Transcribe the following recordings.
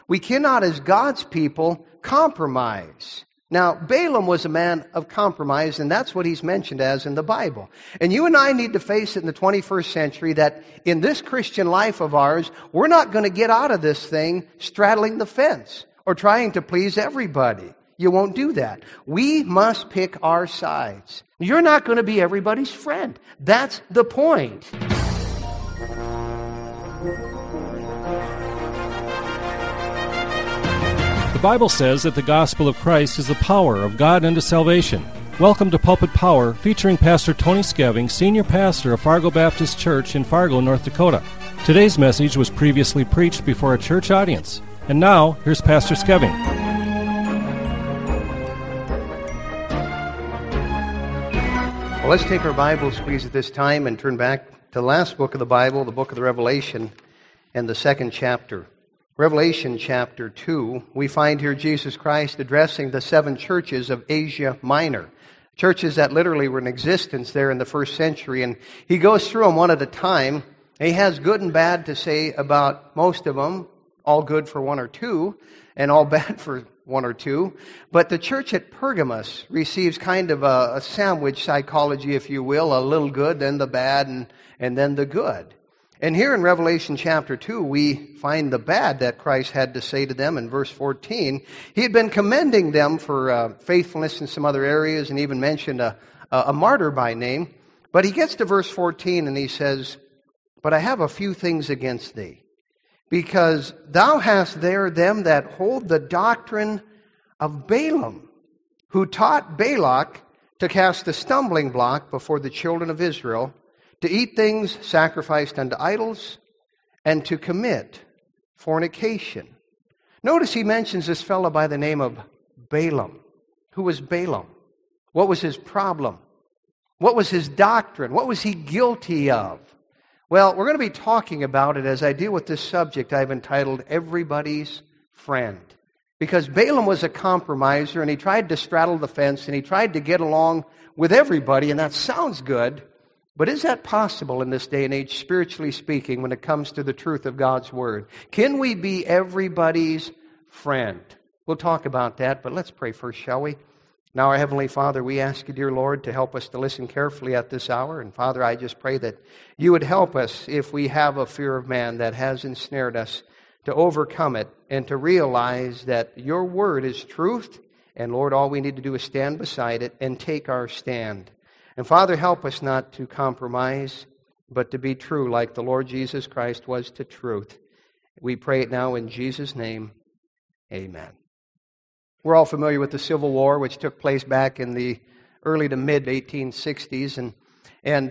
We cannot, as God's people, compromise. Now, Balaam was a man of compromise, and that's what he's mentioned as in the Bible. And you and I need to face it in the 21st century that in this Christian life of ours, we're not going to get out of this thing straddling the fence or trying to please everybody. You won't do that. We must pick our sides. You're not going to be everybody's friend. That's the point. The Bible says that the gospel of Christ is the power of God unto salvation. Welcome to Pulpit Power, featuring Pastor Tony Skeving, Senior Pastor of Fargo Baptist Church in Fargo, North Dakota. Today's message was previously preached before a church audience. And now, here's Pastor Skeving. Well, let's take our Bible squeeze at this time and turn back to the last book of the Bible, the book of the Revelation, and the second chapter. Revelation chapter 2, we find here Jesus Christ addressing the 7 churches of Asia Minor, churches that literally were in existence there in the first century, and he goes through them one at a time. He has good and bad to say about most of them, all good for one or two, and all bad for one or two. But the church at Pergamos receives kind of a sandwich psychology, if you will, a little good, then the bad, and then the good. And here in Revelation chapter 2, we find the bad that Christ had to say to them in verse 14. He had been commending them for faithfulness in some other areas and even mentioned a martyr by name. But he gets to verse 14 and he says, "But I have a few things against thee, because thou hast there them that hold the doctrine of Balaam, who taught Balak to cast a stumbling block before the children of Israel, to eat things sacrificed unto idols, and to commit fornication." Notice he mentions this fellow by the name of Balaam. Who was Balaam? What was his problem? What was his doctrine? What was he guilty of? Well, we're going to be talking about it as I deal with this subject I've entitled Everybody's Friend. Because Balaam was a compromiser, and he tried to straddle the fence, and he tried to get along with everybody, and that sounds good. But is that possible in this day and age, spiritually speaking, when it comes to the truth of God's Word? Can we be everybody's friend? We'll talk about that, but let's pray first, shall we? Now, our Heavenly Father, we ask you, dear Lord, to help us to listen carefully at this hour. And Father, I just pray that you would help us if we have a fear of man that has ensnared us, to overcome it and to realize that your Word is truth. And Lord, all we need to do is stand beside it and take our stand. And Father, help us not to compromise, but to be true like the Lord Jesus Christ was to truth. We pray it now in Jesus' name. Amen. We're all familiar with the Civil War, which took place back in the early to mid-1860s. And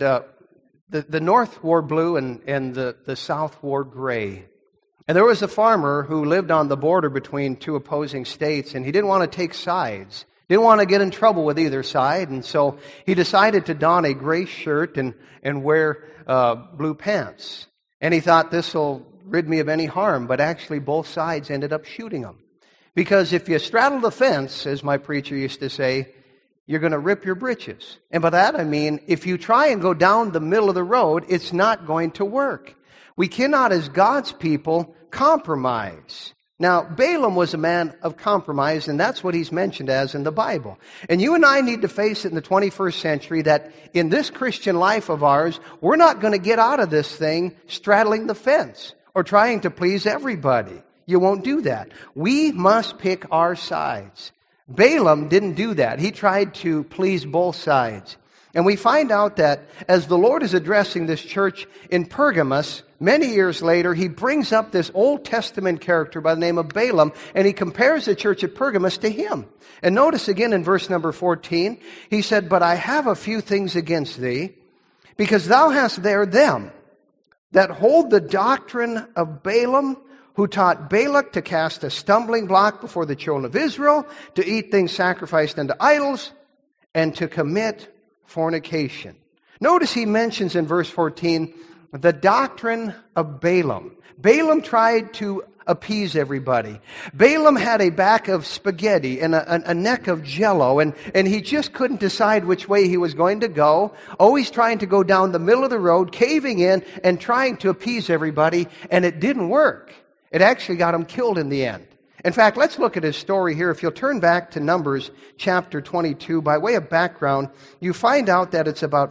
the North wore blue and the South wore gray. And there was a farmer who lived on the border between two opposing states, and he didn't want to take sides. Didn't want to get in trouble with either side, and so he decided to don a gray shirt and wear blue pants. And he thought, this will rid me of any harm, but actually both sides ended up shooting him. Because if you straddle the fence, as my preacher used to say, you're going to rip your britches. And by that I mean, if you try and go down the middle of the road, it's not going to work. We cannot, as God's people, compromise. Now, Balaam was a man of compromise, and that's what he's mentioned as in the Bible. And you and I need to face it in the 21st century that in this Christian life of ours, we're not going to get out of this thing straddling the fence or trying to please everybody. You won't do that. We must pick our sides. Balaam didn't do that. He tried to please both sides. And we find out that as the Lord is addressing this church in Pergamos, many years later, he brings up this Old Testament character by the name of Balaam, and he compares the church at Pergamos to him. And notice again in verse number 14, he said, "But I have a few things against thee, because thou hast there them that hold the doctrine of Balaam, who taught Balak to cast a stumbling block before the children of Israel, to eat things sacrificed unto idols, and to commit fornication." Notice he mentions in verse 14 the doctrine of Balaam. Balaam tried to appease everybody. Balaam had a back of spaghetti and a neck of jello, and he just couldn't decide which way he was going to go, always trying to go down the middle of the road, caving in and trying to appease everybody, and it didn't work. It actually got him killed in the end. In fact, let's look at his story here. If you'll turn back to Numbers chapter 22, by way of background, you find out that it's about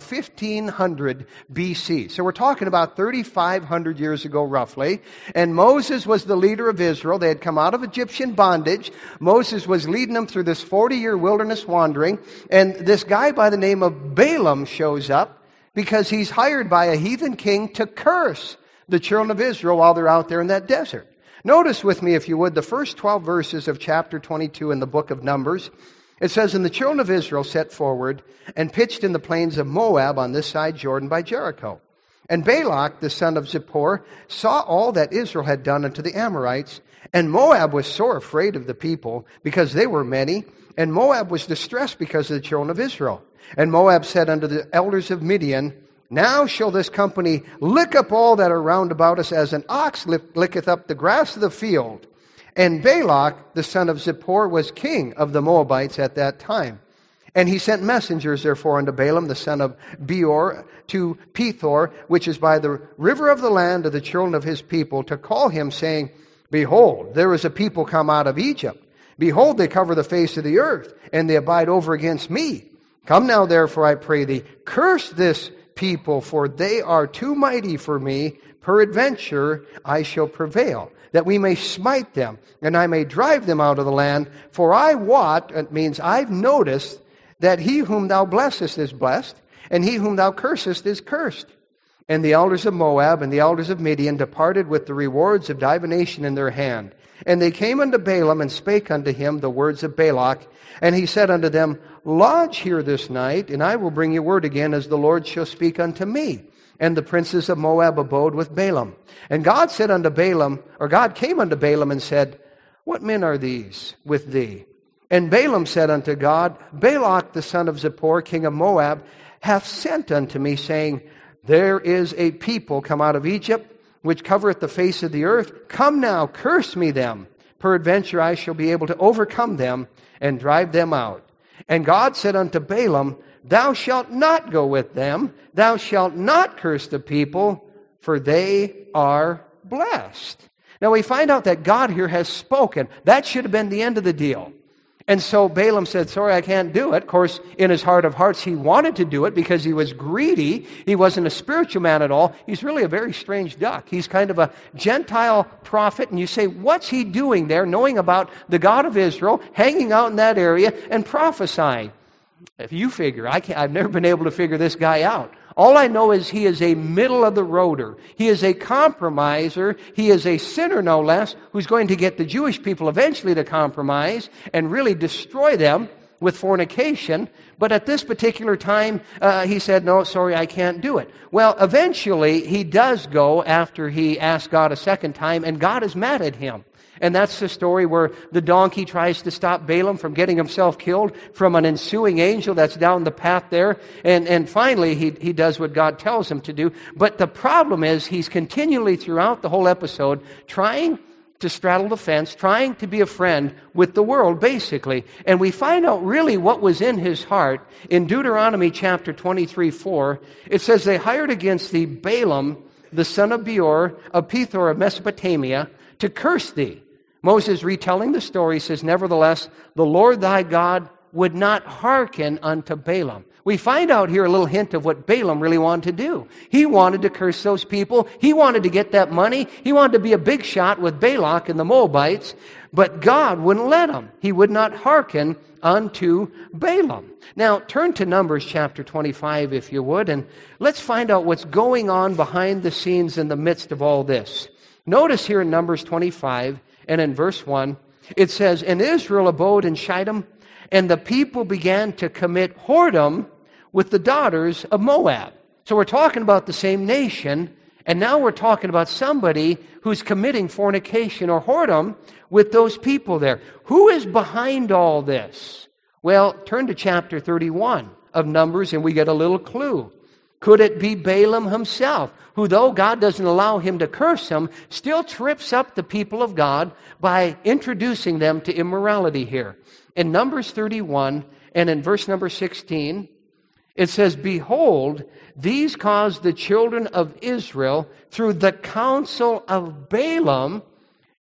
1500 BC. So we're talking about 3,500 years ago, roughly. And Moses was the leader of Israel. They had come out of Egyptian bondage. Moses was leading them through this 40-year wilderness wandering. And this guy by the name of Balaam shows up because he's hired by a heathen king to curse the children of Israel while they're out there in that desert. Notice with me, if you would, the first 12 verses of chapter 22 in the book of Numbers. It says, "And the children of Israel set forward and pitched in the plains of Moab on this side Jordan by Jericho. And Balak, the son of Zippor, saw all that Israel had done unto the Amorites. And Moab was sore afraid of the people, because they were many. And Moab was distressed because of the children of Israel. And Moab said unto the elders of Midian, Now shall this company lick up all that are round about us, as an ox licketh up the grass of the field. And Balak, the son of Zippor, was king of the Moabites at that time. And he sent messengers, therefore, unto Balaam, the son of Beor, to Pethor, which is by the river of the land of the children of his people, to call him, saying, Behold, there is a people come out of Egypt. Behold, they cover the face of the earth, and they abide over against me. Come now, therefore, I pray thee, curse this people, for they are too mighty for me. Peradventure I shall prevail, that we may smite them, and I may drive them out of the land. For I wot, it means I've noticed, that he whom thou blessest is blessed, and he whom thou cursest is cursed. And the elders of Moab and the elders of Midian departed with the rewards of divination in their hand. And they came unto Balaam and spake unto him the words of Balak. And he said unto them, Lodge here this night, and I will bring you word again as the Lord shall speak unto me. And the princes of Moab abode with Balaam. And God said unto Balaam, or God came unto Balaam and said, What men are these with thee? And Balaam said unto God, Balak the son of Zippor, king of Moab, hath sent unto me, saying, There is a people come out of Egypt, which covereth the face of the earth. Come now, curse me them. Peradventure I shall be able to overcome them and drive them out. And God said unto Balaam, Thou shalt not go with them. Thou shalt not curse the people, for they are blessed. Now we find out that God here has spoken. That should have been the end of the deal. And so Balaam said, sorry, I can't do it. Of course, in his heart of hearts, he wanted to do it because he was greedy. He wasn't a spiritual man at all. He's really a very strange duck. He's kind of a Gentile prophet. And you say, what's he doing there, knowing about the God of Israel, hanging out in that area and prophesying? If you figure, I've never been able to figure this guy out. All I know is he is a middle-of-the-roader. He is a compromiser. He is a sinner, no less, who's going to get the Jewish people eventually to compromise and really destroy them with fornication. But at this particular time, he said, no, sorry, I can't do it. Well, eventually, he does go after he asked God a second time, and God is mad at him. And that's the story where the donkey tries to stop Balaam from getting himself killed from an ensuing angel that's down the path there. And finally, he does what God tells him to do. But the problem is he's continually throughout the whole episode trying to straddle the fence, trying to be a friend with the world, basically. And we find out really what was in his heart in Deuteronomy chapter 23:4. It says, They hired against thee Balaam, the son of Beor, of Pethor of Mesopotamia, to curse thee. Moses, retelling the story, says, Nevertheless, the Lord thy God would not hearken unto Balaam. We find out here a little hint of what Balaam really wanted to do. He wanted to curse those people. He wanted to get that money. He wanted to be a big shot with Balak and the Moabites. But God wouldn't let him. He would not hearken unto Balaam. Now, turn to Numbers chapter 25, if you would, and let's find out what's going on behind the scenes in the midst of all this. Notice here in Numbers 25, and in verse 1, it says, And Israel abode in Shittim, and the people began to commit whoredom with the daughters of Moab. So we're talking about the same nation, and now we're talking about somebody who's committing fornication or whoredom with those people there. Who is behind all this? Well, turn to chapter 31 of Numbers, and we get a little clue. Could it be Balaam himself, who, though God doesn't allow him to curse them, still trips up the people of God by introducing them to immorality here? In Numbers 31 and in verse number 16, it says, Behold, these caused the children of Israel through the counsel of Balaam.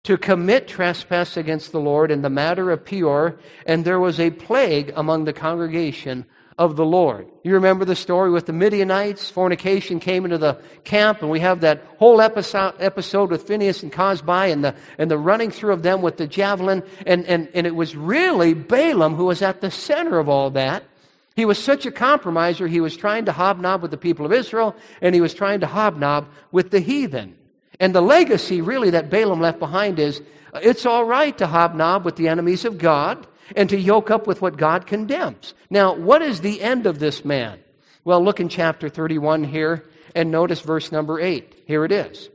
to commit trespass against the Lord in the matter of Peor, and there was a plague among the congregation of the Lord. You remember the story with the Midianites? Fornication came into the camp, and we have that whole episode with Phinehas and Cosbi and the running through of them with the javelin, and it was really Balaam who was at the center of all that. He was such a compromiser, he was trying to hobnob with the people of Israel, and he was trying to hobnob with the heathen. And the legacy really that Balaam left behind is, it's all right to hobnob with the enemies of God and to yoke up with what God condemns. Now, what is the end of this man? Well, look in chapter 31 here and notice verse number 8. Here it is.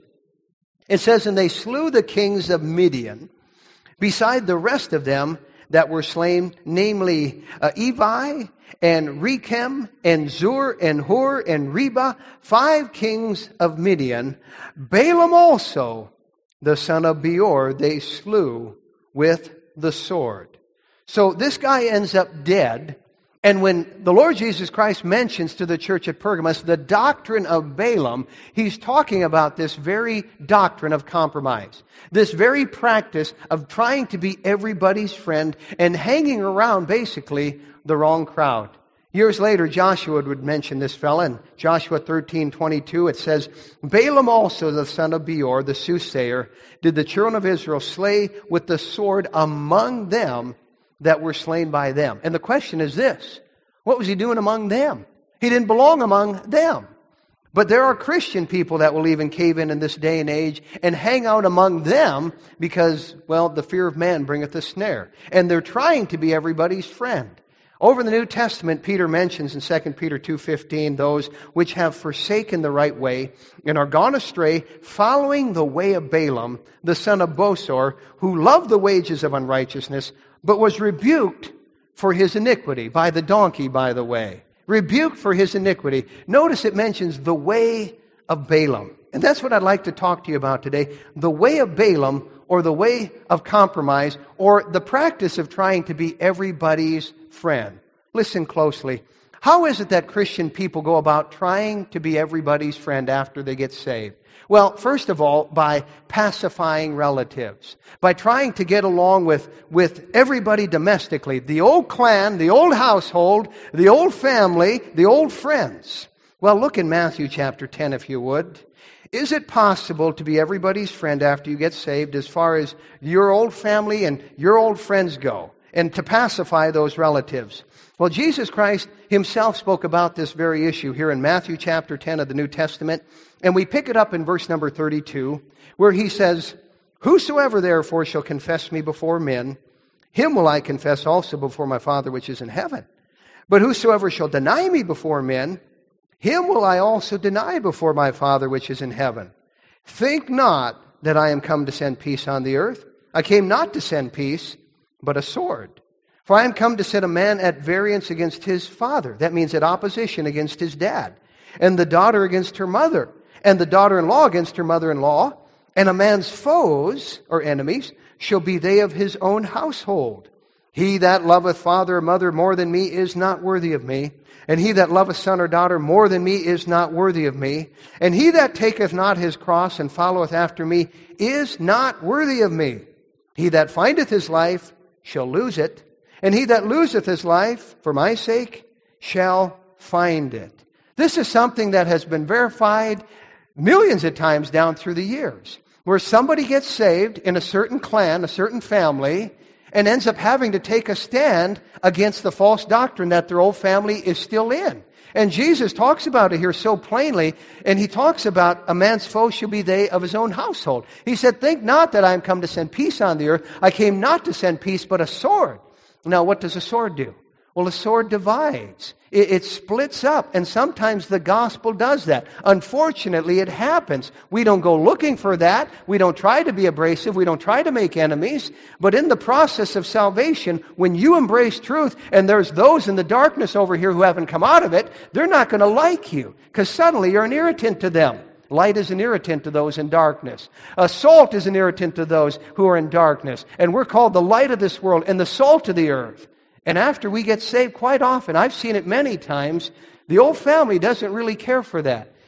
It says, "And they slew the kings of Midian, beside the rest of them that were slain, namely Evi, and Rechem, and Zur, and Hur, and Reba, 5 kings of Midian. Balaam also, the son of Beor, they slew with the sword." So this guy ends up dead. And when the Lord Jesus Christ mentions to the church at Pergamos the doctrine of Balaam, he's talking about this very doctrine of compromise. This very practice of trying to be everybody's friend and hanging around basically the wrong crowd. Years later, Joshua would mention this fellow. In Joshua 13:22, it says, "Balaam also, the son of Beor, the soothsayer, did the children of Israel slay with the sword among them that were slain by them." And the question is this: what was he doing among them? He didn't belong among them. But there are Christian people that will even cave in this day and age and hang out among them because, well, the fear of man bringeth a snare. And they're trying to be everybody's friend. Over in the New Testament, Peter mentions in 2 Peter 2:15, those which have forsaken the right way and are gone astray, following the way of Balaam, the son of Bosor, who loved the wages of unrighteousness, but was rebuked for his iniquity, by the donkey, by the way. Rebuked for his iniquity. Notice it mentions the way of Balaam. And that's what I'd like to talk to you about today. The way of Balaam, or the way of compromise, or the practice of trying to be everybody's friend. Listen closely. How is it that Christian people go about trying to be everybody's friend after they get saved? Well, first of all, by pacifying relatives. By trying to get along with everybody domestically. The old clan, the old household, the old family, the old friends. Well, look in Matthew chapter 10 if you would. Is it possible to be everybody's friend after you get saved as far as your old family and your old friends go? And to pacify those relatives. Well, Jesus Christ himself spoke about this very issue here in Matthew chapter 10 of the New Testament. And we pick it up in verse number 32, where he says, "Whosoever therefore shall confess me before men, him will I confess also before my Father which is in heaven. But whosoever shall deny me before men, him will I also deny before my Father which is in heaven. Think not that I am come to send peace on the earth. I came not to send peace, but a sword. For I am come to set a man at variance against his father." That means at opposition against his dad. "And the daughter against her mother. And the daughter-in-law against her mother-in-law. And a man's foes," or enemies, "shall be they of his own household. He that loveth father or mother more than me is not worthy of me. And he that loveth son or daughter more than me is not worthy of me. And he that taketh not his cross and followeth after me is not worthy of me. He that findeth his life shall lose it, and he that loseth his life for my sake shall find it." This is something that has been verified millions of times down through the years, where somebody gets saved in a certain clan, a certain family, and ends up having to take a stand against the false doctrine that their old family is still in. And Jesus talks about it here so plainly, and he talks about a man's foe shall be they of his own household. He said, "Think not that I am come to send peace on the earth. I came not to send peace, but a sword." Now, what does a sword do? Well, a sword divides. It splits up, and sometimes the gospel does that. Unfortunately, it happens. We don't go looking for that. We don't try to be abrasive. We don't try to make enemies. But in the process of salvation, when you embrace truth, and there's those in the darkness over here who haven't come out of it, they're not going to like you, because suddenly you're an irritant to them. Light is an irritant to those in darkness. Salt is an irritant to those who are in darkness. And we're called the light of this world and the salt of the earth. And after we get saved, quite often, I've seen it many times, the old family doesn't really care for that.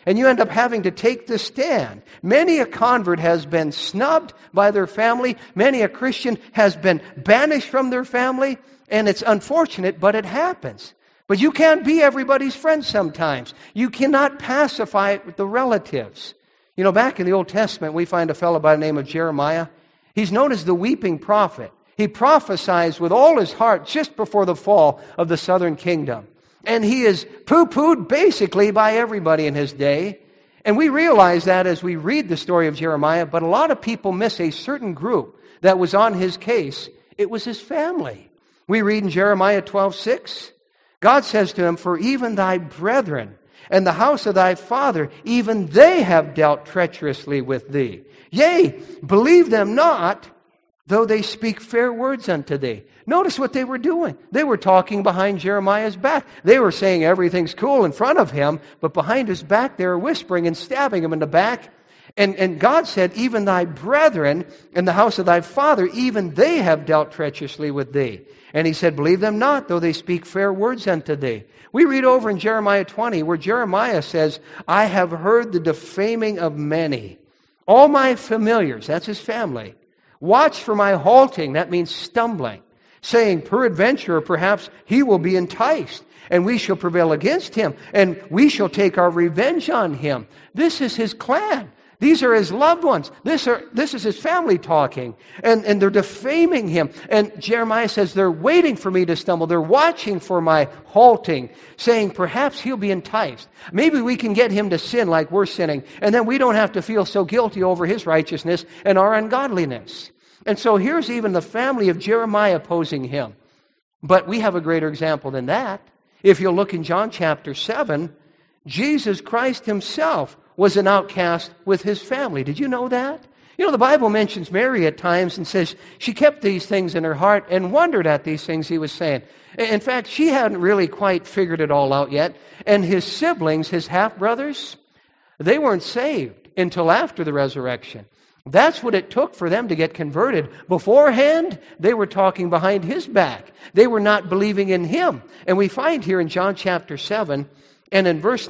And you end up having to take the stand. Many a convert has been snubbed by their family. Many a Christian has been banished from their family. And it's unfortunate, but it happens. But you can't be everybody's friend sometimes. You cannot pacify it with the relatives. You know, back in the Old Testament, we find a fellow by the name of Jeremiah. He's known as the weeping prophet. He prophesies with all his heart just before the fall of the southern kingdom. And he is poo-pooed basically by everybody in his day. And we realize that as we read the story of Jeremiah, but a lot of people miss a certain group that was on his case. It was his family. We read in Jeremiah 12:6, God says to him, "For even thy brethren and the house of thy father, even they have dealt treacherously with thee. Yea, believe them not, though they speak fair words unto thee." Notice what they were doing. They were talking behind Jeremiah's back. They were saying everything's cool in front of him, but behind his back they were whispering and stabbing him in the back. And God said, "Even thy brethren in the house of thy father, even they have dealt treacherously with thee." And he said, "Believe them not, though they speak fair words unto thee." We read over in Jeremiah 20, where Jeremiah says, "I have heard the defaming of many. All my familiars," that's his family, "watch for my halting," that means stumbling, saying, "Peradventure, perhaps he will be enticed, and we shall prevail against him, and we shall take our revenge on him." This is his clan. These are his loved ones. This is his family talking. And they're defaming him. And Jeremiah says, they're waiting for me to stumble. They're watching for my halting, saying, perhaps he'll be enticed. Maybe we can get him to sin like we're sinning. And then we don't have to feel so guilty over his righteousness and our ungodliness. And so here's even the family of Jeremiah opposing him. But we have a greater example than that. If you'll look in John chapter 7, Jesus Christ himself was an outcast with his family. Did you know that? You know, the Bible mentions Mary at times and says she kept these things in her heart and wondered at these things he was saying. In fact, she hadn't really quite figured it all out yet. And his siblings, his half-brothers, they weren't saved until after the resurrection. That's what it took for them to get converted. Beforehand, they were talking behind his back. They were not believing in him. And we find here in John chapter 7, and in verses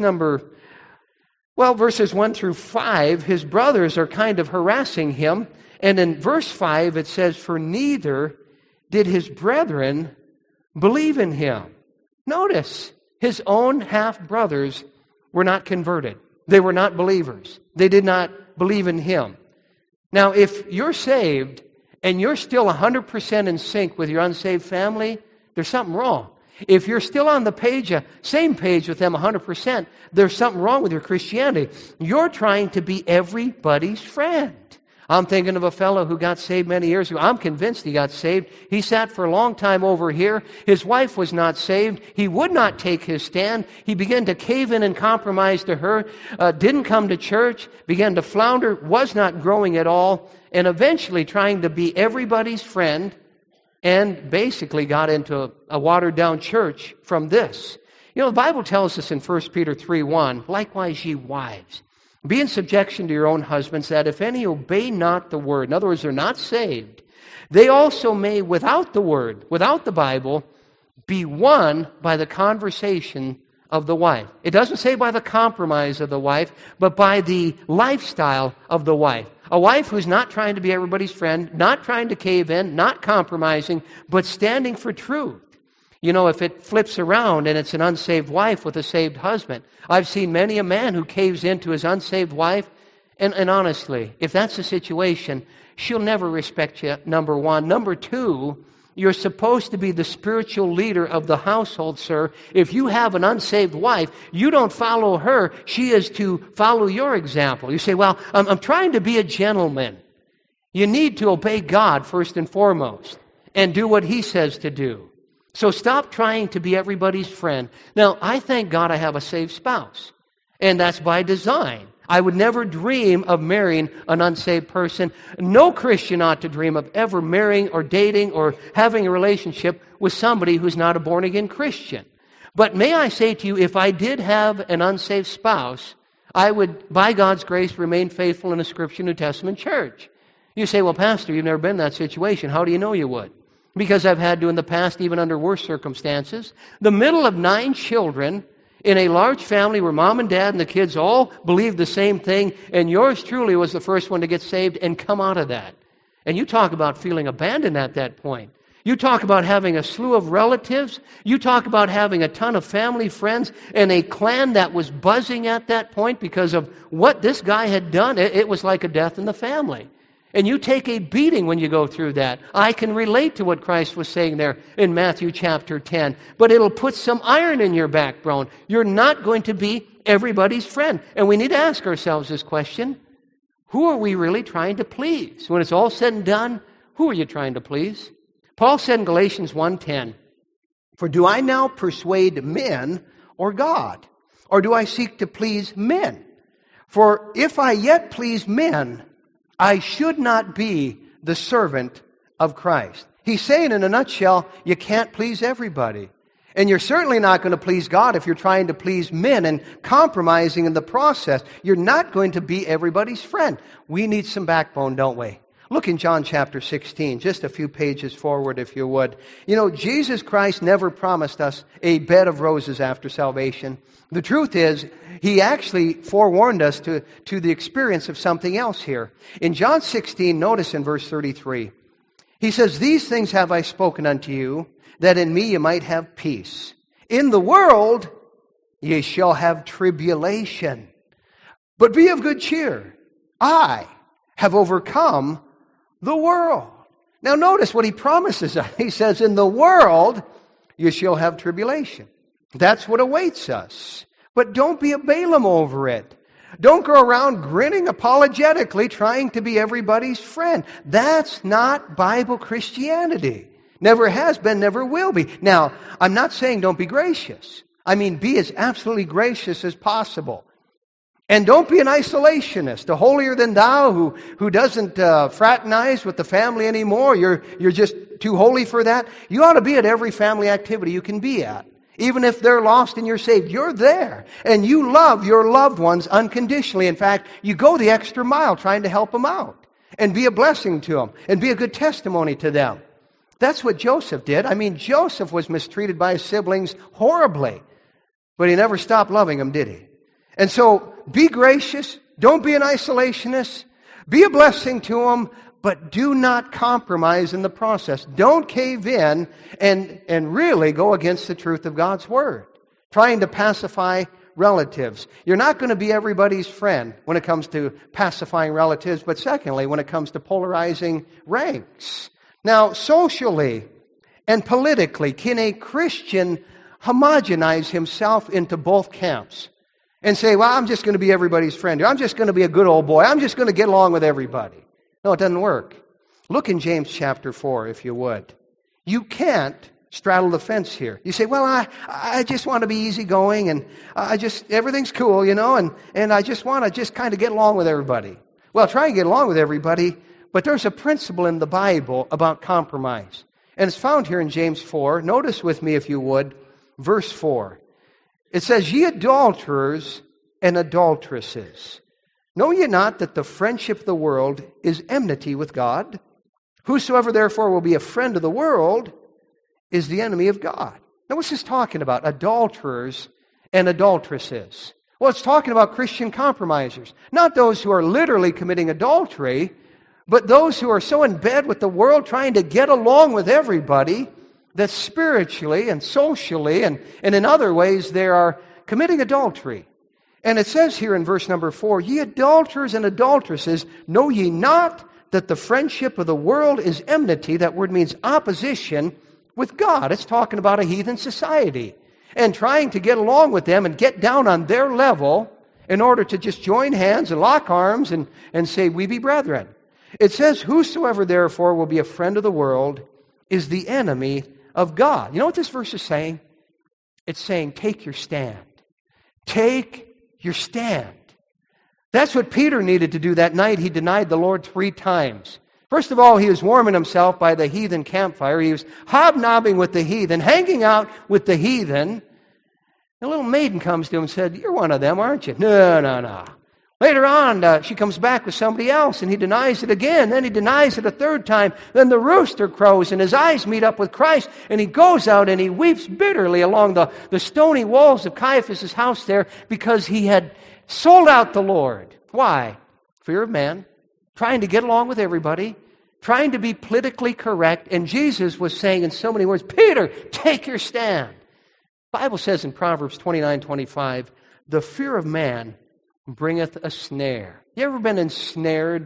1 through 5, his brothers are kind of harassing him. And in verse 5, it says, "For neither did his brethren believe in him." Notice, his own half-brothers were not converted. They were not believers. They did not believe in him. Now, if you're saved and you're still 100% in sync with your unsaved family, there's something wrong. If you're still on the same page with them 100%, there's something wrong with your Christianity. You're trying to be everybody's friend. I'm thinking of a fellow who got saved many years ago. I'm convinced he got saved. He sat for a long time over here. His wife was not saved. He would not take his stand. He began to cave in and compromise to her, didn't come to church, began to flounder, was not growing at all, and eventually trying to be everybody's friend, and basically got into a watered-down church from this. You know, the Bible tells us in 1 Peter 3:1, "Likewise, ye wives, be in subjection to your own husbands, that if any obey not the word," in other words, they're not saved, "they also may, without the word," without the Bible, "be won by the conversation of the wife." It doesn't say by the compromise of the wife, but by the lifestyle of the wife. A wife who's not trying to be everybody's friend, not trying to cave in, not compromising, but standing for truth. You know, if it flips around and it's an unsaved wife with a saved husband, I've seen many a man who caves into his unsaved wife, and honestly, if that's the situation, she'll never respect you, number one. Number two, you're supposed to be the spiritual leader of the household, sir. If you have an unsaved wife, you don't follow her. She is to follow your example. You say, well, I'm trying to be a gentleman. You need to obey God first and foremost and do what he says to do. So stop trying to be everybody's friend. Now, I thank God I have a saved spouse, and that's by design. I would never dream of marrying an unsaved person. No Christian ought to dream of ever marrying or dating or having a relationship with somebody who's not a born-again Christian. But may I say to you, if I did have an unsaved spouse, I would, by God's grace, remain faithful in a Scripture New Testament church. You say, well, Pastor, you've never been in that situation. How do you know you would? Because I've had to in the past, even under worse circumstances. The middle of 9 children in a large family where mom and dad and the kids all believed the same thing, and yours truly was the first one to get saved and come out of that. And you talk about feeling abandoned at that point. You talk about having a slew of relatives. You talk about having a ton of family, friends, and a clan that was buzzing at that point because of what this guy had done. It was like a death in the family. And you take a beating when you go through that. I can relate to what Christ was saying there in Matthew chapter 10. But it'll put some iron in your backbone. You're not going to be everybody's friend. And we need to ask ourselves this question. Who are we really trying to please? When it's all said and done, who are you trying to please? Paul said in Galatians 1:10, "For do I now persuade men or God? Or do I seek to please men? For if I yet please men, I should not be the servant of Christ." He's saying in a nutshell, you can't please everybody. And you're certainly not going to please God if you're trying to please men and compromising in the process. You're not going to be everybody's friend. We need some backbone, don't we? Look in John chapter 16, just a few pages forward if you would. You know, Jesus Christ never promised us a bed of roses after salvation. The truth is, He actually forewarned us to the experience of something else here. In John 16, notice in verse 33, He says, "These things have I spoken unto you, that in me you might have peace. In the world ye shall have tribulation. But be of good cheer. I have overcome the world." Now notice what He promises us. He says, in the world you shall have tribulation. That's what awaits us. But don't be a Balaam over it. Don't go around grinning apologetically, trying to be everybody's friend. That's not Bible Christianity. Never has been, never will be. Now, I'm not saying don't be gracious. I mean, be as absolutely gracious as possible. And don't be an isolationist, a holier-than-thou who doesn't fraternize with the family anymore. You're just too holy for that. You ought to be at every family activity you can be at. Even if they're lost and you're saved, you're there. And you love your loved ones unconditionally. In fact, you go the extra mile trying to help them out and be a blessing to them and be a good testimony to them. That's what Joseph did. I mean, Joseph was mistreated by his siblings horribly, but he never stopped loving them, did he? And so, be gracious. Don't be an isolationist. Be a blessing to them, but do not compromise in the process. Don't cave in and really go against the truth of God's Word, trying to pacify relatives. You're not going to be everybody's friend when it comes to pacifying relatives, but secondly, when it comes to polarizing ranks. Now, socially and politically, can a Christian homogenize himself into both camps and say, well, I'm just going to be everybody's friend, or I'm just going to be a good old boy, I'm just going to get along with everybody? No, it doesn't work. Look in James chapter 4, if you would. You can't straddle the fence here. You say, well, I just want to be easygoing, and everything's cool, you know, and I just want to just kind of get along with everybody. Well, try and get along with everybody, but there's a principle in the Bible about compromise. And it's found here in James 4. Notice with me, if you would, verse 4. It says, "Ye adulterers and adulteresses, know ye not that the friendship of the world is enmity with God? Whosoever therefore will be a friend of the world is the enemy of God." Now what's this talking about? Adulterers and adulteresses. Well, it's talking about Christian compromisers. Not those who are literally committing adultery, but those who are so in bed with the world, trying to get along with everybody, that spiritually and socially and in other ways they are committing adultery. And it says here in verse number 4, "Ye adulterers and adulteresses, know ye not that the friendship of the world is enmity?" That word means opposition with God. It's talking about a heathen society. And trying to get along with them and get down on their level in order to just join hands and lock arms and say, "We be brethren." It says, "Whosoever therefore will be a friend of the world is the enemy of God." You know what this verse is saying? It's saying, take your stand. Take your stand. That's what Peter needed to do that night. He denied the Lord 3 times. First of all, he was warming himself by the heathen campfire. He was hobnobbing with the heathen, hanging out with the heathen. A little maiden comes to him and said, "You're one of them, aren't you?" No. Later on, she comes back with somebody else, and he denies it again. Then he denies it a third time. Then the rooster crows, and his eyes meet up with Christ, and he goes out and he weeps bitterly along the stony walls of Caiaphas' house there because he had sold out the Lord. Why? Fear of man, trying to get along with everybody, trying to be politically correct, and Jesus was saying in so many words, Peter, take your stand. The Bible says in Proverbs 29:25, the fear of man bringeth a snare. You ever been ensnared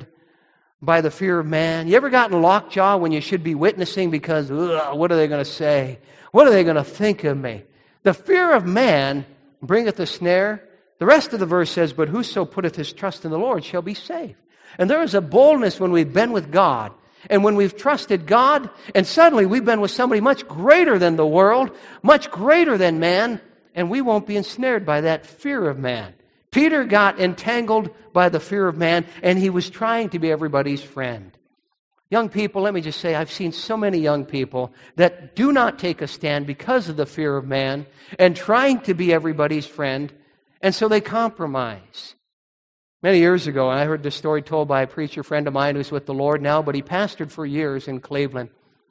by the fear of man? You ever gotten lockjaw when you should be witnessing because, what are they going to say? What are they going to think of me? The fear of man bringeth a snare. The rest of the verse says, but whoso putteth his trust in the Lord shall be saved. And there is a boldness when we've been with God, and when we've trusted God, and suddenly we've been with somebody much greater than the world, much greater than man, and we won't be ensnared by that fear of man. Peter got entangled by the fear of man, and he was trying to be everybody's friend. Young people, let me just say, I've seen so many young people that do not take a stand because of the fear of man and trying to be everybody's friend, and so they compromise. Many years ago, I heard this story told by a preacher friend of mine who's with the Lord now, but he pastored for years in Cleveland.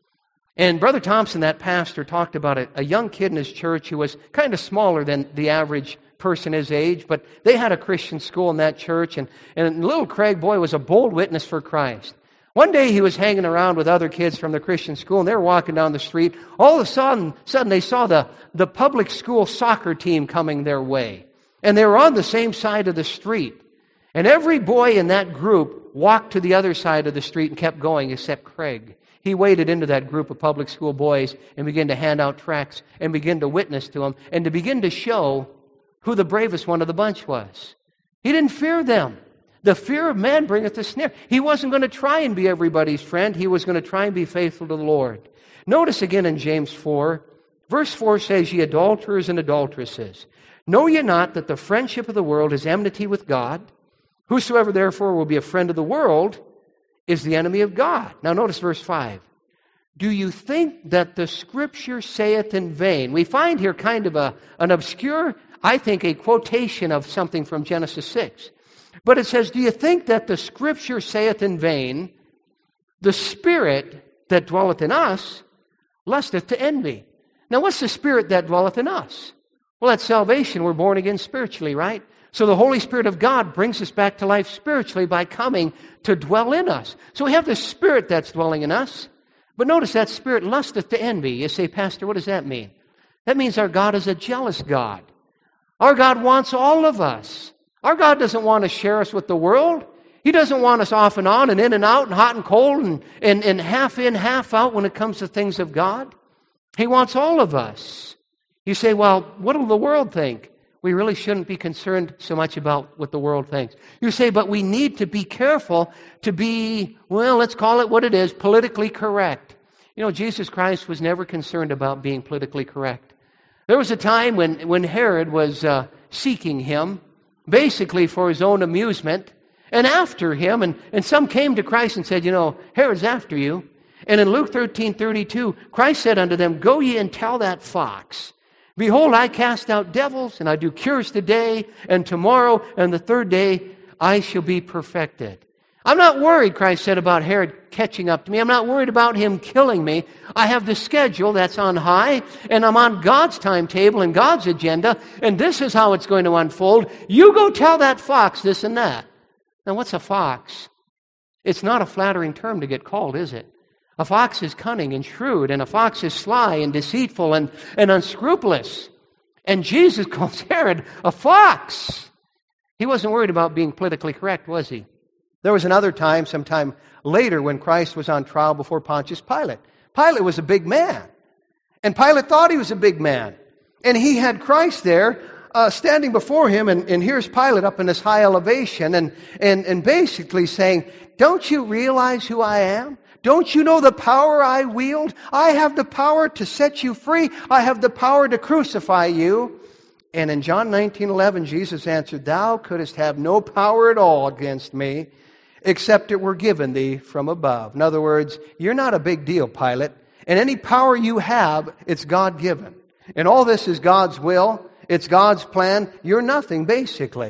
And Brother Thompson, that pastor, talked about a young kid in his church who was kind of smaller than the average person his age, but they had a Christian school in that church, and little Craig, boy, was a bold witness for Christ. One day he was hanging around with other kids from the Christian school, and they were walking down the street. All of a sudden they saw the public school soccer team coming their way, and they were on the same side of the street. And every boy in that group walked to the other side of the street and kept going except Craig. He waded into that group of public school boys and began to hand out tracts and begin to witness to them and to begin to show who the bravest one of the bunch was. He didn't fear them. The fear of man bringeth a snare. He wasn't going to try and be everybody's friend. He was going to try and be faithful to the Lord. Notice again in James 4, verse 4 says, ye adulterers and adulteresses, know ye not that the friendship of the world is enmity with God? Whosoever therefore will be a friend of the world is the enemy of God. Now notice verse 5. Do you think that the Scripture saith in vain? We find here kind of an obscure, I think, a quotation of something from Genesis 6. But it says, do you think that the Scripture saith in vain, the Spirit that dwelleth in us lusteth to envy? Now what's the Spirit that dwelleth in us? Well, that's salvation. We're born again spiritually, right? So the Holy Spirit of God brings us back to life spiritually by coming to dwell in us. So we have the Spirit that's dwelling in us. But notice that Spirit lusteth to envy. You say, Pastor, what does that mean? That means our God is a jealous God. Our God wants all of us. Our God doesn't want to share us with the world. He doesn't want us off and on and in and out and hot and cold and half in, half out when it comes to things of God. He wants all of us. You say, well, what will the world think? We really shouldn't be concerned so much about what the world thinks. You say, but we need to be careful to be, well, let's call it what it is, politically correct. You know, Jesus Christ was never concerned about being politically correct. There was a time when Herod was seeking him, basically for his own amusement, and after him, and some came to Christ and said, you know, Herod's after you. And in Luke 13:32, Christ said unto them, go ye and tell that fox, behold, I cast out devils, and I do cures today and tomorrow, and the third day I shall be perfected. I'm not worried, Christ said, about Herod catching up to me. I'm not worried about him killing me. I have the schedule that's on high, and I'm on God's timetable and God's agenda, and this is how it's going to unfold. You go tell that fox this and that. Now, what's a fox? It's not a flattering term to get called, is it? A fox is cunning and shrewd, and a fox is sly and deceitful and unscrupulous. And Jesus calls Herod a fox. He wasn't worried about being politically correct, was he? There was another time, sometime later, when Christ was on trial before Pontius Pilate. Pilate was a big man, and Pilate thought he was a big man. And he had Christ there standing before him, and here's Pilate up in this high elevation, and basically saying, don't you realize who I am? Don't you know the power I wield? I have the power to set you free. I have the power to crucify you. And in John 19:11, Jesus answered, thou couldst have no power at all against me, except it were given thee from above. In other words, you're not a big deal, Pilate. And any power you have, it's God-given. And all this is God's will. It's God's plan. You're nothing, basically.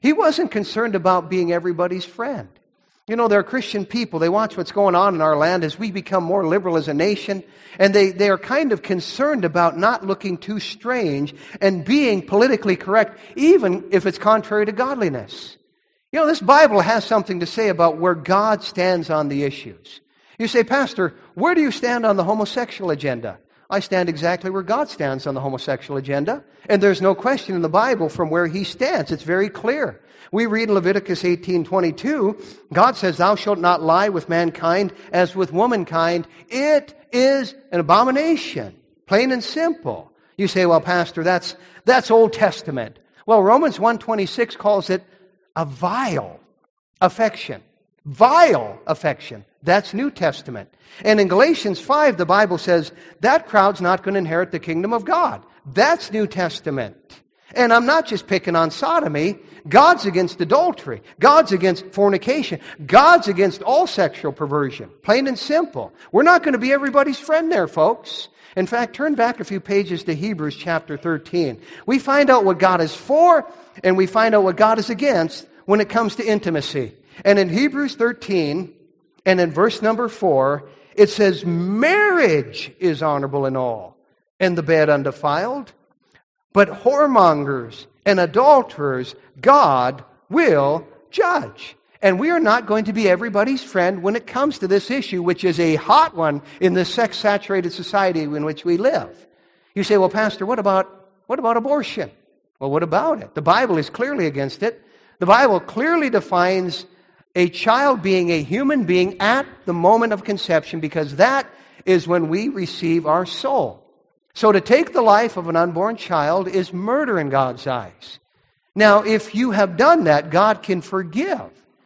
He wasn't concerned about being everybody's friend. You know, there are Christian people, they watch what's going on in our land as we become more liberal as a nation, and they are kind of concerned about not looking too strange and being politically correct, even if it's contrary to godliness. You know, this Bible has something to say about where God stands on the issues. You say, Pastor, where do you stand on the homosexual agenda? I stand exactly where God stands on the homosexual agenda, and there's no question in the Bible from where He stands. It's very clear. We read in Leviticus 18:22, God says, "Thou shalt not lie with mankind as with womankind. It is an abomination." Plain and simple. You say, well, Pastor, that's Old Testament. Well, Romans 1:26 calls it a vile affection. Vile affection. That's New Testament. And in Galatians 5, the Bible says, that crowd's not going to inherit the kingdom of God. That's New Testament. And I'm not just picking on sodomy. God's against adultery. God's against fornication. God's against all sexual perversion. Plain and simple. We're not going to be everybody's friend there, folks. In fact, turn back a few pages to Hebrews chapter 13. We find out what God is for, and we find out what God is against when it comes to intimacy. And in Hebrews 13, and in verse number 4, it says, marriage is honorable in all, and the bed undefiled. But whoremongers and adulterers, God will judge. And we are not going to be everybody's friend when it comes to this issue, which is a hot one in this sex-saturated society in which we live. You say, well, Pastor, what about abortion? Well, what about it? The Bible is clearly against it. The Bible clearly defines a child being a human being at the moment of conception, because that is when we receive our soul. So to take the life of an unborn child is murder in God's eyes. Now, if you have done that, God can forgive.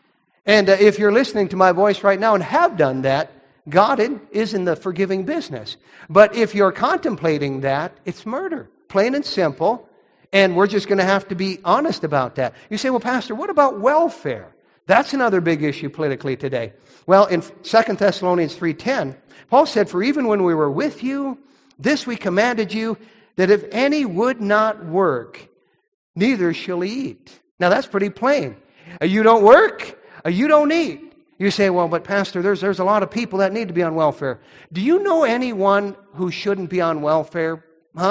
And if you're listening to my voice right now and have done that, God is in the forgiving business. But if you're contemplating that, it's murder. Plain and simple. And we're just going to have to be honest about that. You say, well, Pastor, what about welfare? That's another big issue politically today. Well, in 2 Thessalonians 3:10, Paul said, for even when we were with you, this we commanded you, that if any would not work, neither shall he eat. Now that's pretty plain. You don't work, you don't eat. You say, well, but Pastor, there's a lot of people that need to be on welfare. Do you know anyone who shouldn't be on welfare?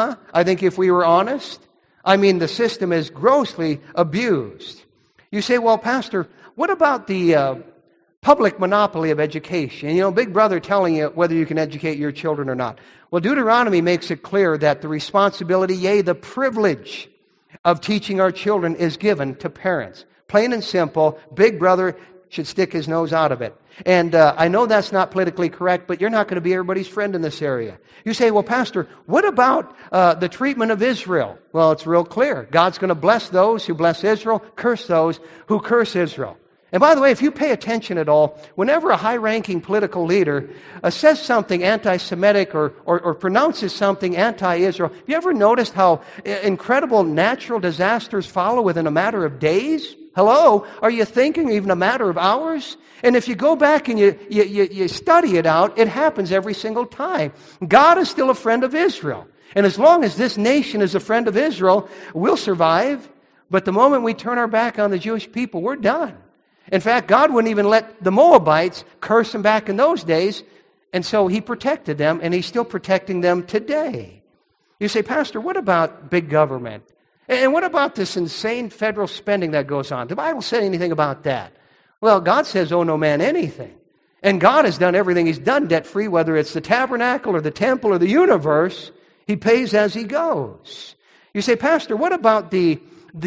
I think if we were honest, the system is grossly abused. You say, well, Pastor, what about the public monopoly of education? You know, Big Brother telling you whether you can educate your children or not. Well, Deuteronomy makes it clear that the responsibility, yea, the privilege of teaching our children is given to parents. Plain and simple, Big Brother should stick his nose out of it. And I know that's not politically correct, but you're not going to be everybody's friend in this area. You say, well, Pastor, what about the treatment of Israel? Well, it's real clear. God's going to bless those who bless Israel, curse those who curse Israel. And by the way, if you pay attention at all, whenever a high-ranking political leader says something anti-Semitic or pronounces something anti-Israel, have you ever noticed how incredible natural disasters follow within a matter of days? Hello? Are you thinking even a matter of hours? And if you go back and you study it out, it happens every single time. God is still a friend of Israel. And as long as this nation is a friend of Israel, we'll survive. But the moment we turn our back on the Jewish people, we're done. In fact, God wouldn't even let the Moabites curse them back in those days. And so He protected them, and He's still protecting them today. You say, Pastor, what about big government? And what about this insane federal spending that goes on? Did the Bible say anything about that? Well, God says, owe no man anything. And God has done everything He's done debt-free, whether it's the tabernacle or the temple or the universe. He pays as He goes. You say, Pastor, what about the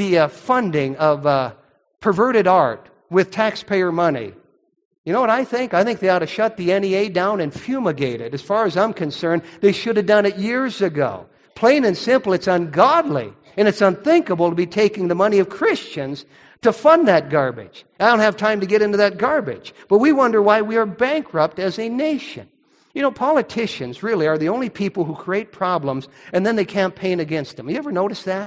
funding of perverted art with taxpayer money? You know what I think? I think they ought to shut the NEA down and fumigate it. As far as I'm concerned, they should have done it years ago. Plain and simple, it's ungodly. And it's unthinkable to be taking the money of Christians to fund that garbage. I don't have time to get into that garbage. But we wonder why we are bankrupt as a nation. You know, politicians really are the only people who create problems and then they campaign against them. You ever notice that?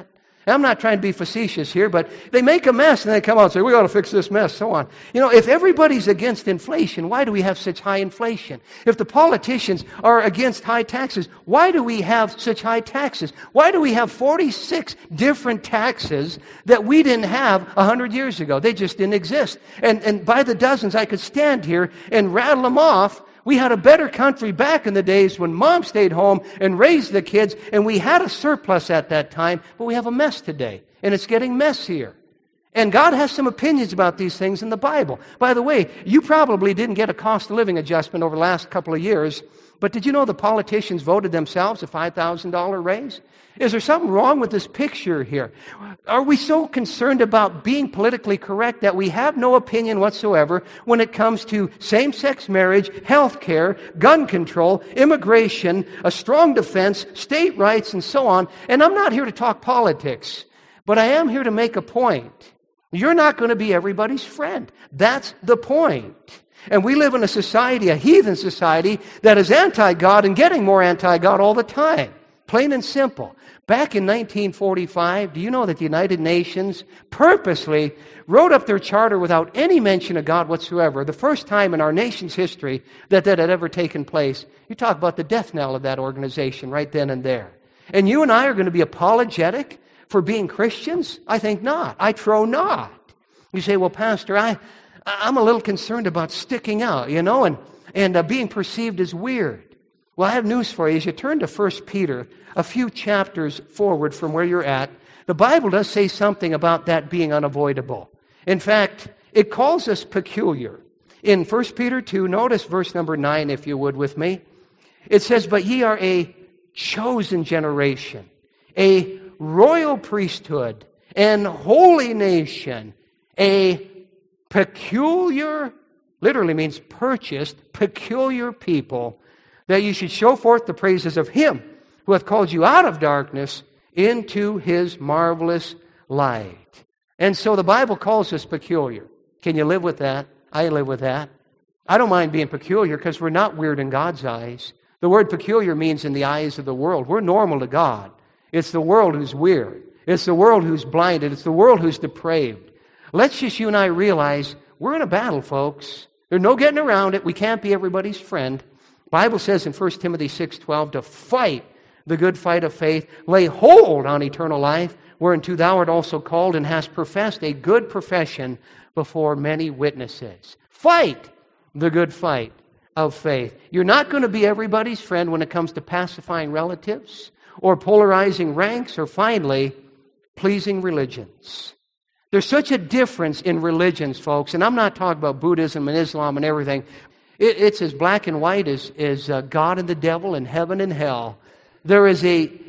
I'm not trying to be facetious here, but they make a mess and they come out and say, we got to fix this mess, so on. If everybody's against inflation, why do we have such high inflation? If the politicians are against high taxes, why do we have such high taxes? Why do we have 46 different taxes that we didn't have 100 years ago? They just didn't exist. And by the dozens, I could stand here and rattle them off. We had a better country back in the days when mom stayed home and raised the kids, and we had a surplus at that time, but we have a mess today, and it's getting messier. And God has some opinions about these things in the Bible. By the way, you probably didn't get a cost of living adjustment over the last couple of years, but did you know the politicians voted themselves a $5,000 raise? Is there something wrong with this picture here? Are we so concerned about being politically correct that we have no opinion whatsoever when it comes to same-sex marriage, health care, gun control, immigration, a strong defense, state rights, and so on? And I'm not here to talk politics, but I am here to make a point. You're not going to be everybody's friend. That's the point. And we live in a society, a heathen society, that is anti-God and getting more anti-God all the time. Plain and simple. Back in 1945, do you know that the United Nations purposely wrote up their charter without any mention of God whatsoever? The first time in our nation's history that had ever taken place. You talk about the death knell of that organization right then and there. And you and I are going to be apologetic for being Christians? I think not. I trow not. You say, well, Pastor, I'm a little concerned about sticking out, and being perceived as weird. Well, I have news for you. As you turn to 1 Peter, a few chapters forward from where you're at, the Bible does say something about that being unavoidable. In fact, it calls us peculiar. In 1 Peter 2, notice verse number 9, if you would, with me. It says, but ye are a chosen generation, a royal priesthood, and holy nation, a peculiar, literally means purchased, peculiar people, that you should show forth the praises of Him who hath called you out of darkness into His marvelous light. And so the Bible calls us peculiar. Can you live with that? I live with that. I don't mind being peculiar because we're not weird in God's eyes. The word peculiar means in the eyes of the world. We're normal to God. It's the world who's weird. It's the world who's blinded. It's the world who's depraved. Let's just, you and I, realize we're in a battle, folks. There's no getting around it. We can't be everybody's friend. The Bible says in 1 Timothy 6:12 to fight the good fight of faith, lay hold on eternal life, whereunto thou art also called and hast professed a good profession before many witnesses. Fight the good fight of faith. You're not going to be everybody's friend when it comes to pacifying relatives or polarizing ranks or, finally, pleasing religions. There's such a difference in religions, folks, and I'm not talking about Buddhism and Islam and everything. It's as black and white as God and the devil and heaven and hell. There is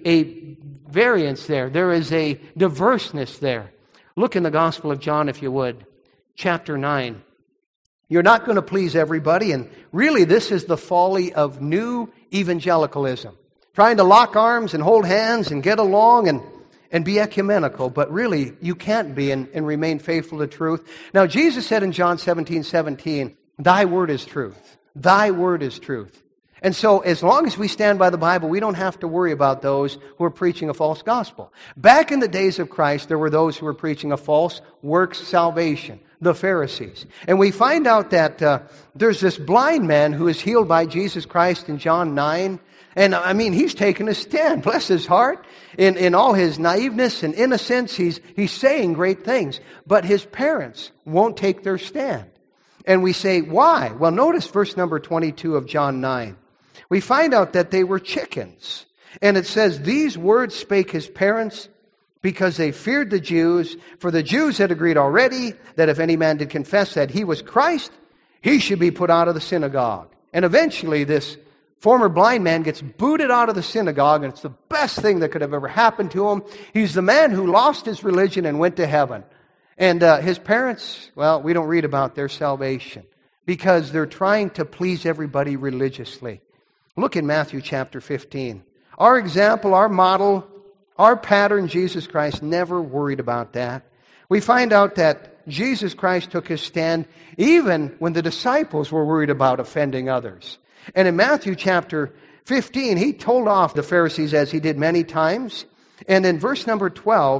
a variance there. There is a diverseness there. Look in the Gospel of John, if you would, chapter 9. You're not going to please everybody, and really this is the folly of new evangelicalism. Trying to lock arms and hold hands and get along and be ecumenical, but really you can't be and remain faithful to truth. Now Jesus said in John 17:17, thy word is truth. Thy word is truth. And so as long as we stand by the Bible, we don't have to worry about those who are preaching a false gospel. Back in the days of Christ, there were those who were preaching a false works salvation, the Pharisees. And we find out that there's this blind man who is healed by Jesus Christ in John 9. And I mean, he's taken a stand, bless his heart. In all his naiveness and innocence, he's saying great things. But his parents won't take their stand. And we say, why? Well, notice verse number 22 of John 9. We find out that they were chickens. And it says, these words spake his parents because they feared the Jews. For the Jews had agreed already that if any man did confess that he was Christ, he should be put out of the synagogue. And eventually this former blind man gets booted out of the synagogue, and it's the best thing that could have ever happened to him. He's the man who lost his religion and went to heaven. And his parents, well, we don't read about their salvation because they're trying to please everybody religiously. Look in Matthew chapter 15. Our example, our model, our pattern, Jesus Christ, never worried about that. We find out that Jesus Christ took his stand even when the disciples were worried about offending others. And in Matthew chapter 15, he told off the Pharisees as he did many times. And in verse number 12,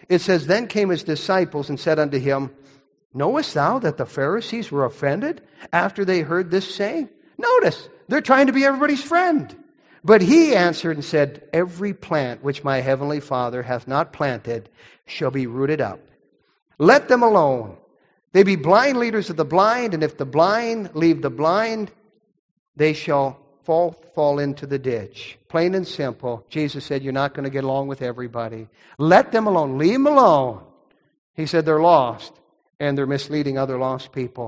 It says, Then came his disciples and said unto him, Knowest thou that the Pharisees were offended after they heard this saying? Notice, they're trying to be everybody's friend. But he answered and said, Every plant which my heavenly Father hath not planted shall be rooted up. Let them alone. They be blind leaders of the blind, and if the blind leave the blind, they shall fall into the ditch. Plain and simple. Jesus said, You're not going to get along with everybody. Let them alone. Leave them alone. He said they're lost, and they're misleading other lost people.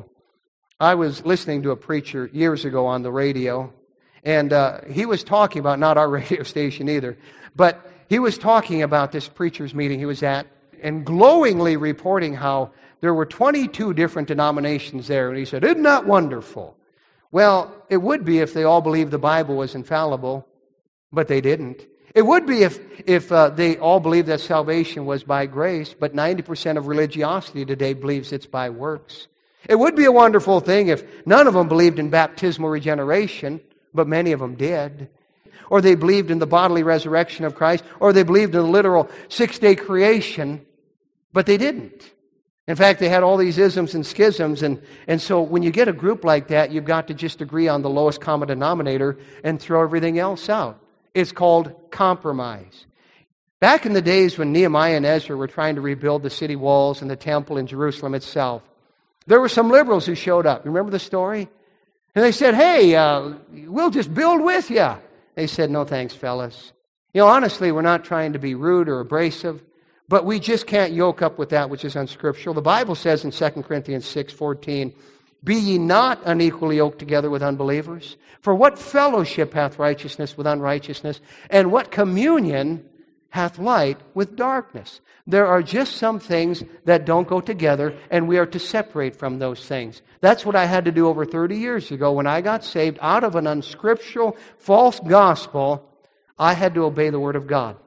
I was listening to a preacher years ago on the radio, and he was talking about, not our radio station either, but he was talking about this preacher's meeting he was at, and glowingly reporting how there were 22 different denominations there. And he said, Isn't that wonderful? Well, it would be if they all believed the Bible was infallible, but they didn't. It would be if they all believed that salvation was by grace, but 90% of religiosity today believes it's by works. It would be a wonderful thing if none of them believed in baptismal regeneration, but many of them did. Or they believed in the bodily resurrection of Christ, or they believed in the literal 6-day creation, but they didn't. In fact, they had all these isms and schisms, and so when you get a group like that, you've got to just agree on the lowest common denominator and throw everything else out. It's called compromise. Back in the days when Nehemiah and Ezra were trying to rebuild the city walls and the temple in Jerusalem itself, there were some liberals who showed up. Remember the story? And they said, Hey, we'll just build with you. They said, No thanks, fellas. Honestly, we're not trying to be rude or abrasive, but we just can't yoke up with that which is unscriptural. The Bible says in 2 Corinthians 6:14, Be ye not unequally yoked together with unbelievers. For what fellowship hath righteousness with unrighteousness? And what communion hath light with darkness? There are just some things that don't go together, and we are to separate from those things. That's what I had to do over 30 years ago when I got saved out of an unscriptural, false gospel. I had to obey the Word of God.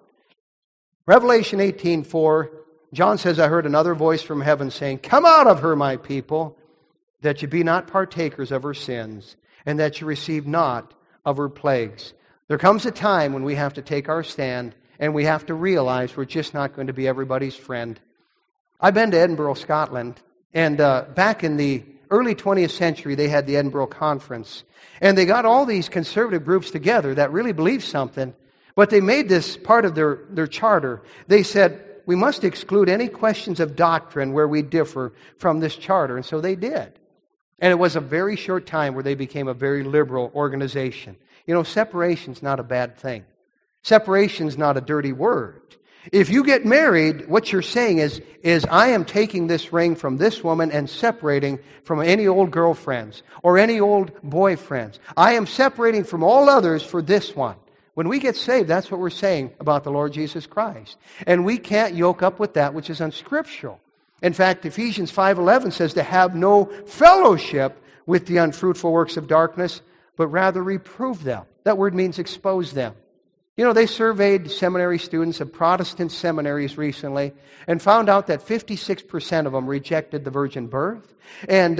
Revelation 18:4, John says, I heard another voice from heaven saying, Come out of her, my people, that you be not partakers of her sins, and that you receive not of her plagues. There comes a time when we have to take our stand, and we have to realize we're just not going to be everybody's friend. I've been to Edinburgh, Scotland, and back in the early 20th century, they had the Edinburgh Conference. And they got all these conservative groups together that really believed something, but they made this part of their charter. They said, we must exclude any questions of doctrine where we differ from this charter. And so they did. And it was a very short time where they became a very liberal organization. Separation's not a bad thing. Separation's not a dirty word. If you get married, what you're saying is I am taking this ring from this woman and separating from any old girlfriends or any old boyfriends. I am separating from all others for this one. When we get saved, that's what we're saying about the Lord Jesus Christ. And we can't yoke up with that which is unscriptural. In fact, Ephesians 5:11 says to have no fellowship with the unfruitful works of darkness, but rather reprove them. That word means expose them. They surveyed seminary students of Protestant seminaries recently and found out that 56% of them rejected the virgin birth, and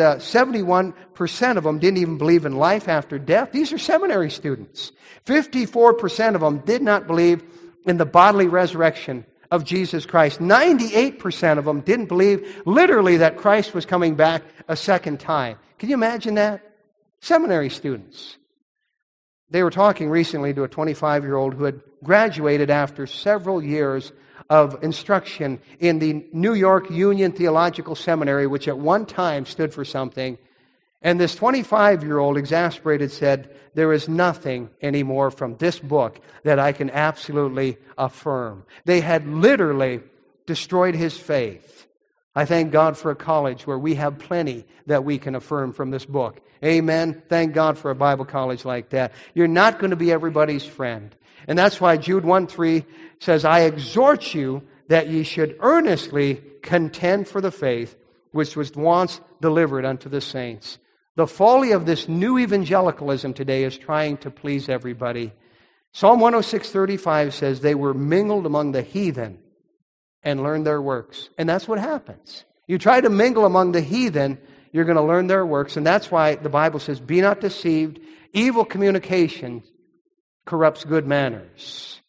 71% of them didn't even believe in life after death. These are seminary students. 54% of them did not believe in the bodily resurrection of Jesus Christ. 98% of them didn't believe literally that Christ was coming back a second time. Can you imagine that? Seminary students. They were talking recently to a 25-year-old who had graduated after several years of instruction in the New York Union Theological Seminary, which at one time stood for something. And this 25-year-old, exasperated, said, there is nothing anymore from this book that I can absolutely affirm. They had literally destroyed his faith. I thank God for a college where we have plenty that we can affirm from this book. Amen. Thank God for a Bible college like that. You're not going to be everybody's friend. And that's why Jude 1:3 says, I exhort you that ye should earnestly contend for the faith which was once delivered unto the saints. The folly of this new evangelicalism today is trying to please everybody. Psalm 106:35 says, they were mingled among the heathen and learned their works. And that's what happens. You try to mingle among the heathen, you're going to learn their works. And that's why the Bible says, be not deceived. Evil communication corrupts good manners.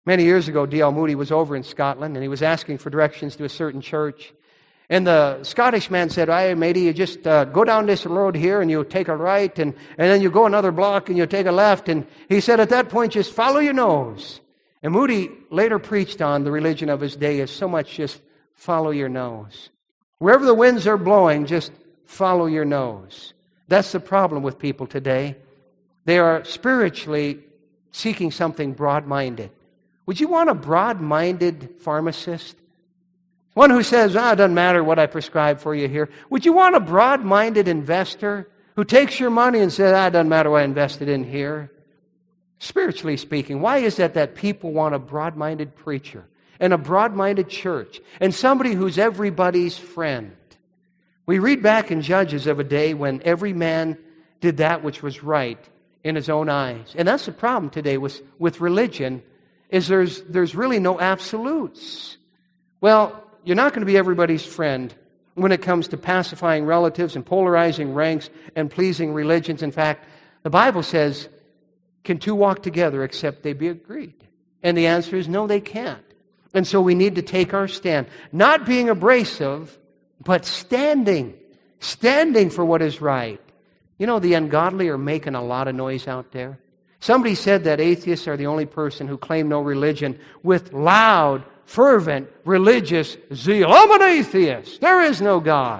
Many years ago, D.L. Moody was over in Scotland, and he was asking for directions to a certain church. And the Scottish man said, "Aye, matey, you just go down this road here, and you take a right, and then you go another block, and you take a left." And he said, at that point, just follow your nose. And Moody later preached on the religion of his day as so much just follow your nose. Wherever the winds are blowing, just follow your nose. That's the problem with people today. They are spiritually seeking something broad-minded. Would you want a broad-minded pharmacist? One who says, it doesn't matter what I prescribe for you here. Would you want a broad-minded investor who takes your money and says, it doesn't matter what I invested in here? Spiritually speaking, why is that people want a broad-minded preacher and a broad-minded church and somebody who's everybody's friend? We read back in Judges of a day when every man did that which was right in his own eyes. And that's the problem today with religion, is there's really no absolutes. Well, you're not going to be everybody's friend when it comes to pacifying relatives and polarizing ranks and pleasing religions. In fact, the Bible says, can two walk together except they be agreed? And the answer is no, they can't. And so we need to take our stand, not being abrasive, but standing for what is right. You know, the ungodly are making a lot of noise out there. Somebody said that atheists are the only person who claim no religion with loud, fervent, religious zeal. I'm an atheist. There is no God.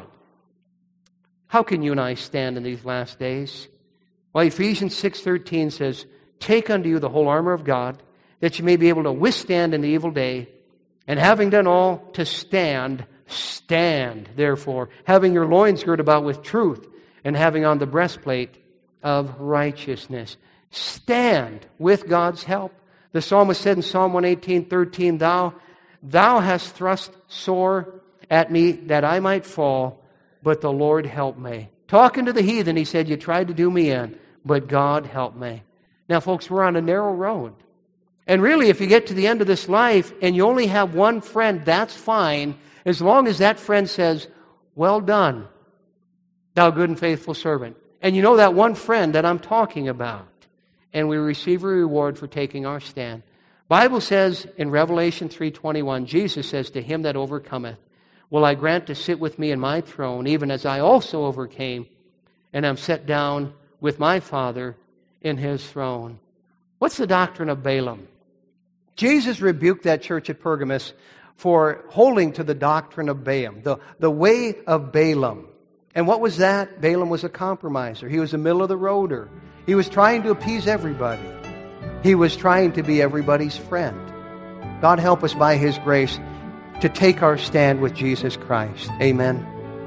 How can you and I stand in these last days? Well, Ephesians 6:13 says, take unto you the whole armor of God, that you may be able to withstand in the evil day, and having done all to stand, stand, therefore, having your loins girt about with truth, and having on the breastplate of righteousness. Stand with God's help. The psalmist said in Psalm 118:13, Thou hast thrust sore at me that I might fall, but the Lord help me. Talking to the heathen, he said, you tried to do me in, but God help me. Now, folks, we're on a narrow road. And really, if you get to the end of this life and you only have one friend, that's fine, as long as that friend says, well done, thou good and faithful servant. And you know that one friend that I'm talking about. And we receive a reward for taking our stand. Bible says in Revelation 3:21, Jesus says, to him that overcometh, will I grant to sit with me in my throne, even as I also overcame, and am set down with my Father in his throne. What's the doctrine of Balaam? Jesus rebuked that church at Pergamos for holding to the doctrine of Balaam, the way of Balaam. And what was that? Balaam was a compromiser. He was a middle-of-the-roader. He was trying to appease everybody. He was trying to be everybody's friend. God help us by His grace to take our stand with Jesus Christ. Amen.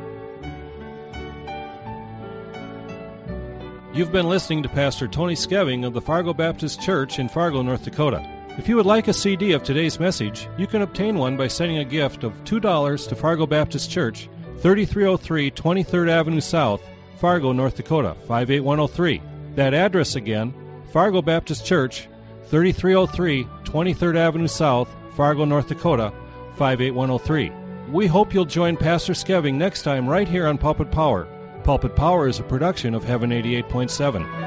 You've been listening to Pastor Tony Skeving of the Fargo Baptist Church in Fargo, North Dakota. If you would like a CD of today's message, you can obtain one by sending a gift of $2 to Fargo Baptist Church, 3303 23rd Avenue South, Fargo, North Dakota, 58103. That address again, Fargo Baptist Church, 3303 23rd Avenue South, Fargo, North Dakota, 58103. We hope you'll join Pastor Skeving next time right here on Pulpit Power. Pulpit Power is a production of Heaven 88.7.